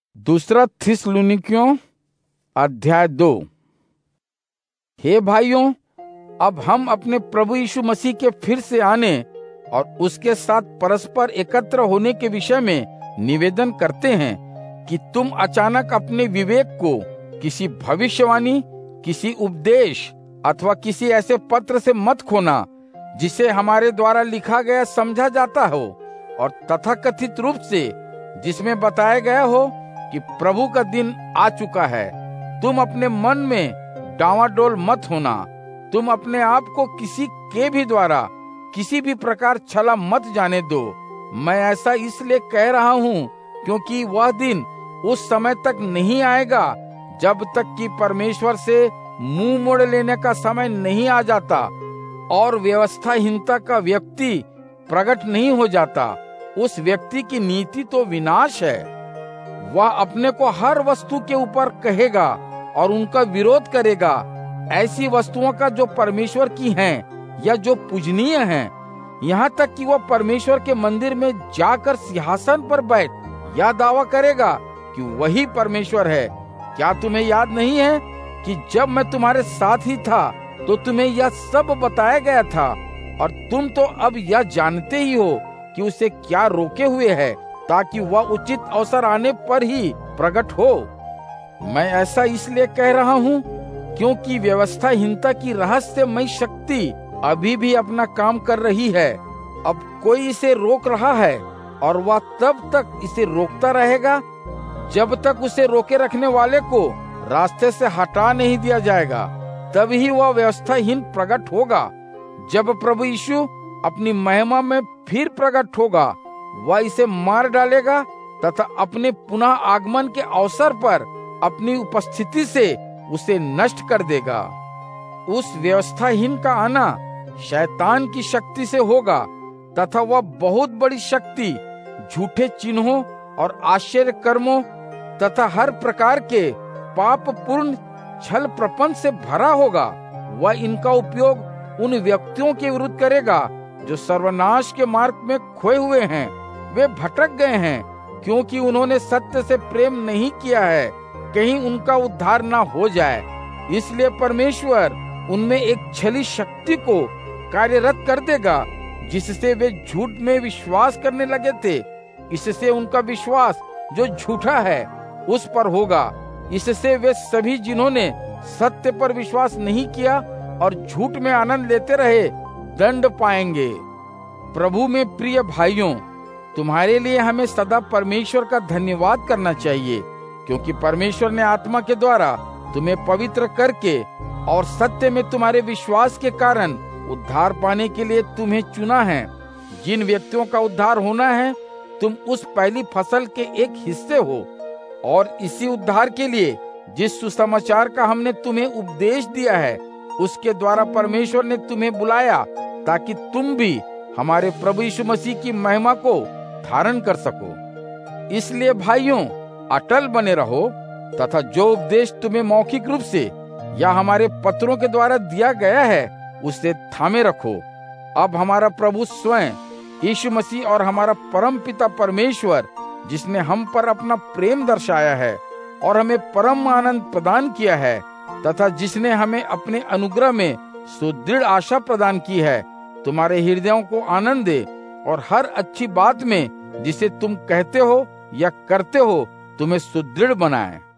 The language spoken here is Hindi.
दूसरा थिस्सलुनीकियों अध्याय 2। हे भाइयों, अब हम अपने प्रभु यीशु मसीह के फिर से आने और उसके साथ परस्पर एकत्र होने के विषय में निवेदन करते हैं कि तुम अचानक अपने विवेक को किसी भविष्यवाणी, किसी उपदेश अथवा किसी ऐसे पत्र से मत खोना जिसे हमारे द्वारा लिखा गया समझा जाता हो और तथाकथित रूप से जिसमें बताया गया हो कि प्रभु का दिन आ चुका है। तुम अपने मन में डावाडोल मत होना। तुम अपने आप को किसी के भी द्वारा किसी भी प्रकार छला मत जाने दो। मैं ऐसा इसलिए कह रहा हूँ क्योंकि वह दिन उस समय तक नहीं आएगा जब तक कि परमेश्वर से मुंह मोड़ लेने का समय नहीं आ जाता और व्यवस्थाहीनता का व्यक्ति प्रकट नहीं हो जाता। उस व्यक्ति की नीति तो विनाश है। वह अपने को हर वस्तु के ऊपर कहेगा और उनका विरोध करेगा, ऐसी वस्तुओं का जो परमेश्वर की हैं या जो पूजनीय हैं, यहाँ तक कि वह परमेश्वर के मंदिर में जाकर सिंहासन पर बैठ यह दावा करेगा कि वही परमेश्वर है। क्या तुम्हें याद नहीं है कि जब मैं तुम्हारे साथ ही था तो तुम्हें यह सब बताया गया था, और तुम तो अब यह जानते ही हो कि उसे क्या रोके हुए है, ताकि वह उचित अवसर आने पर ही प्रकट हो। मैं ऐसा इसलिए कह रहा हूँ क्योंकि व्यवस्थाहीनता की रहस्यमयी शक्ति अभी भी अपना काम कर रही है। अब कोई इसे रोक रहा है और वह तब तक इसे रोकता रहेगा जब तक उसे रोके रखने वाले को रास्ते से हटा नहीं दिया जाएगा। तभी वह व्यवस्थाहीन प्रकट होगा। जब प्रभु यीशु अपनी महिमा में फिर प्रकट होगा, वह इसे मार डालेगा तथा अपने पुनः आगमन के अवसर पर अपनी उपस्थिति से उसे नष्ट कर देगा। उस व्यवस्थाहीन का आना शैतान की शक्ति से होगा तथा वह बहुत बड़ी शक्ति झूठे चिन्हों और आश्चर्य कर्मों तथा हर प्रकार के पाप पूर्ण छल प्रपंच से भरा होगा। वह इनका उपयोग उन व्यक्तियों के विरुद्ध करेगा जो सर्वनाश के मार्ग में खोए हुए हैं। वे भटक गए हैं क्योंकि उन्होंने सत्य से प्रेम नहीं किया है, कहीं उनका उद्धार ना हो जाए। इसलिए परमेश्वर उनमें एक छली शक्ति को कार्यरत कर देगा जिससे वे झूठ में विश्वास करने लगे थे। इससे उनका विश्वास जो झूठा है उस पर होगा। इससे वे सभी जिन्होंने सत्य पर विश्वास नहीं किया और झूठ में आनंद लेते रहे दंड पाएंगे। प्रभु में प्रिय भाइयों, तुम्हारे लिए हमें सदा परमेश्वर का धन्यवाद करना चाहिए, क्योंकि परमेश्वर ने आत्मा के द्वारा तुम्हें पवित्र करके और सत्य में तुम्हारे विश्वास के कारण उद्धार पाने के लिए तुम्हें चुना है। जिन व्यक्तियों का उद्धार होना है, तुम उस पहली फसल के एक हिस्से हो, और इसी उद्धार के लिए जिस सुसमाचार का हमने तुम्हें उपदेश दिया है, उसके द्वारा परमेश्वर ने तुम्हें बुलाया ताकि तुम भी हमारे प्रभु यीशु मसीह की महिमा को धारण कर सको। इसलिए भाइयों, अटल बने रहो तथा जो उपदेश तुम्हें मौखिक रूप से या हमारे पत्रों के द्वारा दिया गया है उसे थामे रखो। अब हमारा प्रभु स्वयं यीशु मसीह और हमारा परम पिता परमेश्वर, जिसने हम पर अपना प्रेम दर्शाया है और हमें परम आनंद प्रदान किया है तथा जिसने हमें अपने अनुग्रह में सुदृढ़ आशा प्रदान की है, तुम्हारे हृदयों को आनंद दे और हर अच्छी बात में जिसे तुम कहते हो या करते हो तुम्हें सुदृढ़ बनाए।